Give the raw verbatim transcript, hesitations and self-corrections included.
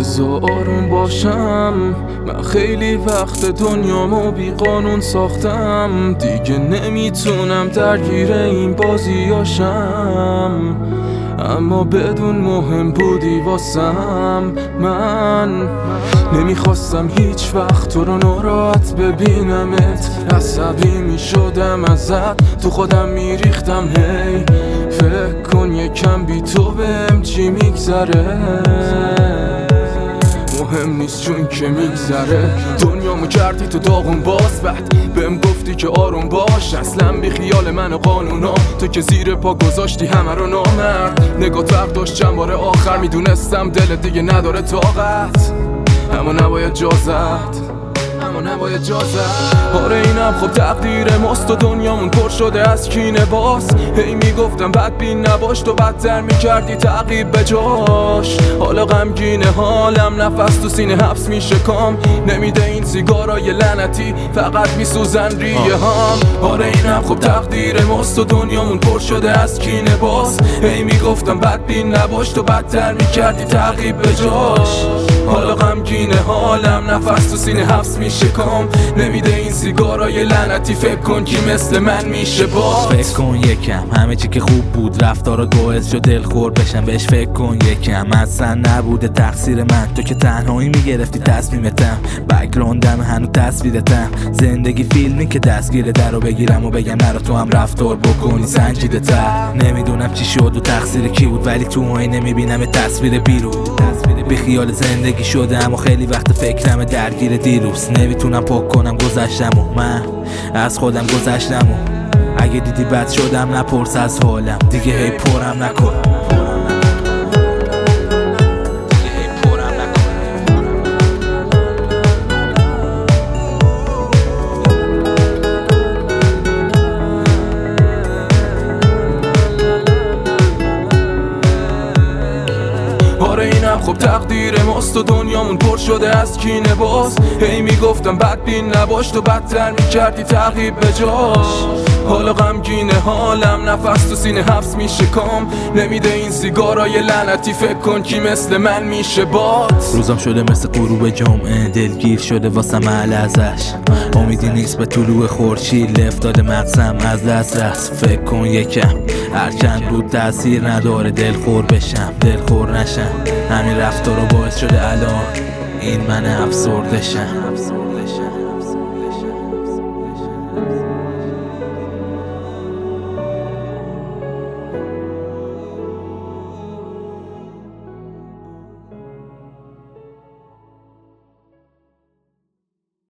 بذار آروم باشم، من خیلی وقت دنیامو بی قانون ساختم. دیگه نمیتونم درگیر این بازیاشم، اما بدون مهم بودی واسم. من نمیخواستم هیچ وقت تو رو ناراحت ببینمت، عصبی میشدم ازت، تو خودم میریختم. هی فکر کن یکم بی تو بهم چی میگذره، مهم نیست چون که میگذره. دنیامو کردی تو داغون باز، بعد بهم گفتی که آروم باش. اصلا بی خیال من و قانونا، تو که زیر پا گذاشتی همه رو نامرد. نگاه فرق داشت چند بار آخر، میدونستم دلت دیگه نداره طاقت، اما نباید جازت، اما نباید جازت. آره اینم خب تقدیر ماست و دنیامون پر شده از کینه باز. هی میگفتم بدبین نباش، تو بدتر میکردی تعقیب به جاش. حالا غمگینه حالم، نفس تو سینه حبس میشه کام. نمیده این سیگارای لعنتی، فقط میسوزن ریه هم. آره اینم خب تقدیر ماست و دنیامون پر شده از کینه باز. هی میگفتم بدبین نباش، تو بدتر میکردی تعقیب به جاش. حالا غمگینه حالم، نفس تو سینه حبس میشه کام. نمیده این سیگارای لعنتی، فکر کن کی مثل من میشه باز. فکر کن یکم همه چی که خوب بود رفتارا باعث شد دلخور بشم. بهش فکر کن یکم اصلا نبوده تقصیر من، تو که تنهایی میگرفتی تصمیمتم. بک‌گراندم هنو تصویرتم، زندگی فیلمی که دستگیر درو بگیرم و بگم نرو تو هم رفتار بکنی سنجیده تر. نمیدونم چی شد و تقصیر کی بود، ولی تو آینه میبینم تصویر بیرون. بی خیال زندگی شده اما خیلی وقت فکرم درگیر دیروز. نمیتونم پاک کنم گذشتم و من از خودم گذشتم و اگه دیدی بد شدم نپرس از حالم، دیگه هی پرم نکن. آره اینم خب تقدیر ماست و دنیامون پر شده از کینه باز. هی میگفتم بدبین نباش، تو بدتر میکردی تعقیب به جاش. حالا غمگینه حالم، نفس تو سینه حبس میشه کام. نمیده این سیگارای لعنتی، فکر کن کی مثل من میشه باز. روزم شده مثل غروب جمعه، دلگیر شده واسم اهل ازش. امیدی نیست به طلوع خورشید، افتاده مغزم از دسترس. فکر کن یکم هر چند رو تاثیر نداره دلخور بشم دلخور نشم. همین رفتارو باعث شده الان این من افسرده شم.